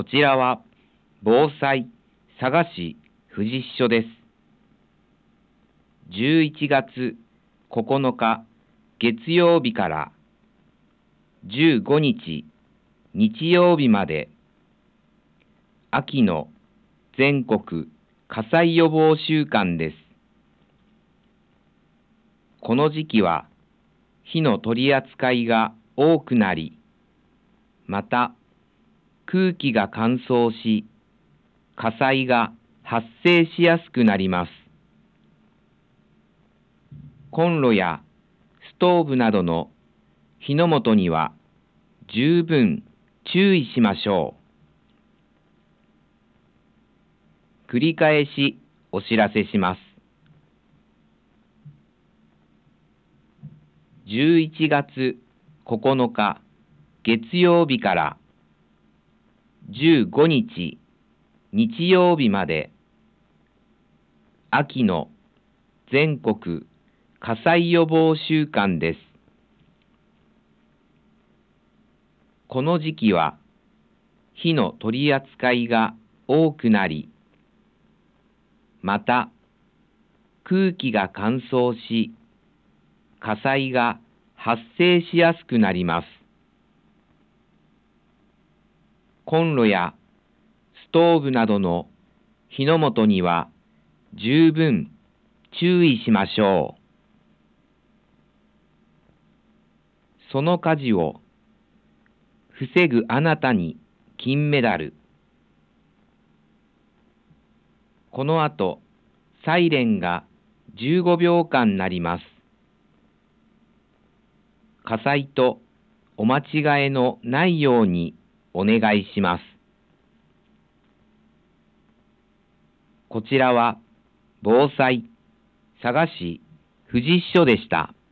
こちらは防災佐賀市富士支所です。11月9日月曜日から15日日曜日まで秋の全国火災予防週間です。この時期は火の取り扱いが多くなり、また空気が乾燥し、火災が発生しやすくなります。コンロやストーブなどの火の元には十分注意しましょう。繰り返しお知らせします。11月9日月曜日から15日日曜日まで秋の全国火災予防週間です。この時期は火の取り扱いが多くなり、また空気が乾燥し、火災が発生しやすくなります。コンロやストーブなどの火の元には十分注意しましょう。その火事を防ぐあなたに金メダル。この後、サイレンが15秒間鳴ります。火災とお間違えのないようにお願いします。こちらは防災佐賀市富士支所でした。